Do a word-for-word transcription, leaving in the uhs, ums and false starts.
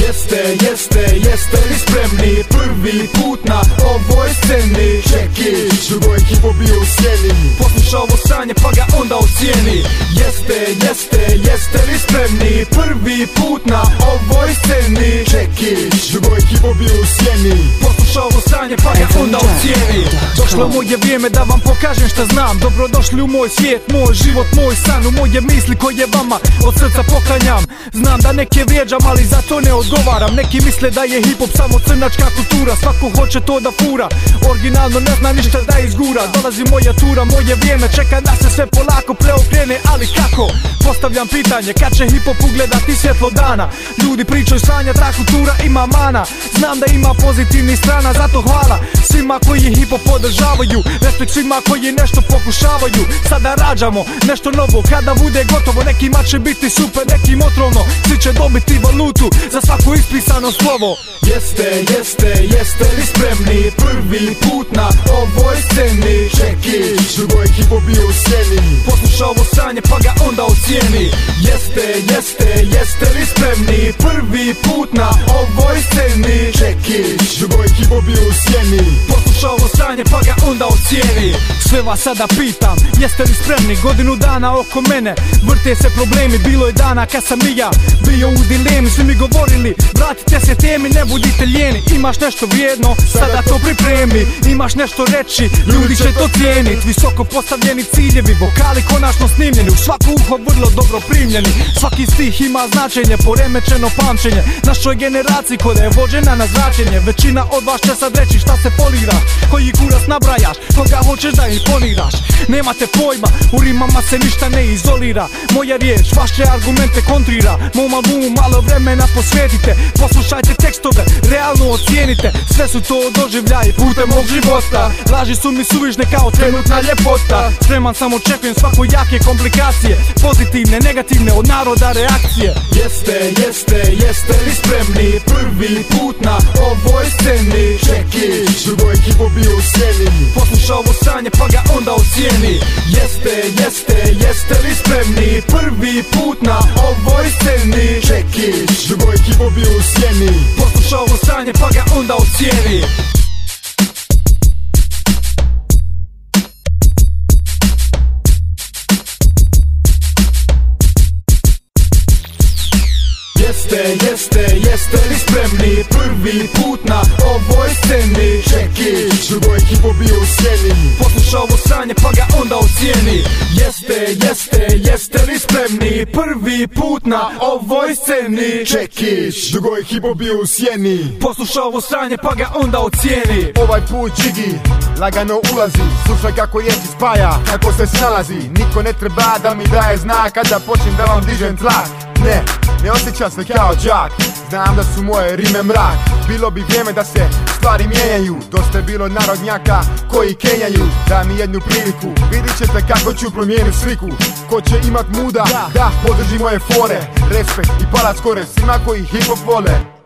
Jeste, jeste, jeste li spremni? Prvi put na ovoj sceni. Čekić, drugo ekipo bio u sjeni. Posluša ovo sranje pa ga onda ocijeni. Jeste, jeste, jeste li spremni? Prvi put na ovoj sceni. Čekić, drugo ekipo bio u sjeni. Posluša ovo sranje pa ga onda ocijeni. Došlo moje vrijeme da vam pokažem šta znam. Dobrodošli u moj svijet, moj život, moj san. U moje misli koje vama od srca poklanjam. Znam da neke vrijeđam, ali za to ne odgovaram. Neki misle da je hip-hop samo crnačka kultura. Svako hoće to da fura, originalno ne zna ništa da izgura. Dolazi moja tura, moje vrijeme čeka da se sve polako preokrene. Ali kako? Postavljam pitanje, kad će hip-hop ugledati svjetlo dana? Ljudi pričaju sanja, ta kultura ima mana. Znam da ima pozitivnih strana, zato hvala svima koji hip-hop podržavaju. Respekt svima koji nešto pokušavaju. Sada rađamo nešto novo, kada bude gotovo. Nekima će biti super, nekim otrovno. Svi će dobiti valutu za svako ispisano slovo. Jeste, jeste, jeste li spremni? Prvi put na ovoj sceni. Čekić, drugo ekipo bio u sjeni. Posluša ovo sranje pa ga onda ocijeni. Jeste, jeste, jeste li spremni? Prvi put na ovoj sceni. Čekić, drugo ekipo bio u sjeni. Posluša ovo sranje pa ga onda ocijeni. Sve vas sada pitam, jeste li spremni? Godinu dana oko mene vrte se problemi. Bilo je dana kad sam i ja bio u dilemi. Svi mi govorili, vratite se temi, ne budite lijeni. Imaš nešto vrijedno, sada to pripremi. Imaš nešto reći, ljudi će to cijenit. Visoko postavljeni ciljevi, vokali konačno snimljeni. U svako uho vrlo dobro primljeni. Svaki stih ima značenje, poremećeno pamćenje. Našoj generaciji koja je vođena na zračenje. Većina od vas će sad reći šta se foliraš, koji kurac nabrajaš, koga hoćeš da imponiraš. Nemate pojma, u rimama se ništa ne izolira. Moja riječ vaše argumente kontrira. Mom albumu malo vremena posvetite. Poslušajte tekstove, realno ocijenite. Sve su to doživljaji putem mog života. Laži su mi suvišne kao trenutna ljepota. Spreman sam, očekujem svako jake komplikacije. Pozitivne, negativne, od naroda reakcije. Jeste, jeste, jeste li spremni? Prvi put na ovoj sceni. Čekić, drugo ekipo bio u sjeni. Posluša ovo sranje pa ga onda ocijeni. Jeste, jeste, jeste li spremni? Prvi put na ovoj sceni. Čekić, drugo ekipo bio u sjeni. Posluša ovo sranje pa ga onda ocijeni. Jeste, jeste, jeste li spremni? Prvi put na ovoj sceni. Čekić, drugo ekipo bio u sjeni. Posluša ovo sranje pa ga onda ocijeni. Jeste, jeste, jeste li spremni? Prvi put na ovoj sceni. Čekić, drugo ekipo bio u sjeni. Posluša ovo sranje pa ga onda ocijeni. Ovaj put Džigi lagano ulazi. Slušaj kako riječi spaja, kako se snalazi. Niko ne treba da mi daje znak kada počnem da vam dižem tlak. Ne, ne osjećam se kao đak. Znam da su moje rime mrak. Bilo bi vrijeme da se stvari mijenjaju. Dosta je bilo narodnjaka koji kenjaju. Daj mi jednu priliku, vidit ćete kako ću promijeniti sliku. Ko će imat muda, da podrži moje fore. Respekt i palac kore svima koji hip hop vole.